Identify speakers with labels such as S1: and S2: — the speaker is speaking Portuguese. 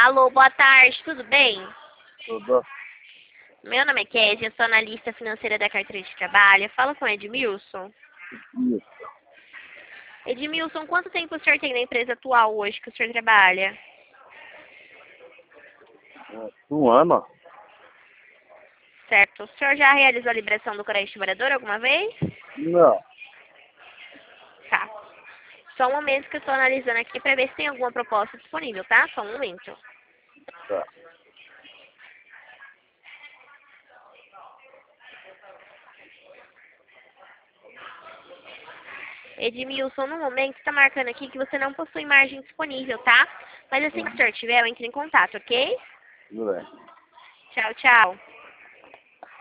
S1: Alô, boa tarde, tudo bem?
S2: Tudo.
S1: Meu nome é Kézia, sou analista financeira da carteira de trabalho. Fala com Edmilson.
S2: Isso.
S1: Edmilson, quanto tempo o senhor tem na empresa atual hoje que o senhor trabalha?
S2: Um ano?
S1: Certo. O senhor já realizou a liberação do crédito morador alguma vez?
S2: Não.
S1: Tá. Só um momento que eu estou analisando aqui para ver se tem alguma proposta disponível, tá? Só um momento.
S2: Tá.
S1: Edmilson, no momento está marcando aqui que você não possui margem disponível, tá? Mas assim que o senhor tiver, eu entro em contato, ok?
S2: Tudo bem.
S1: Tchau, tchau.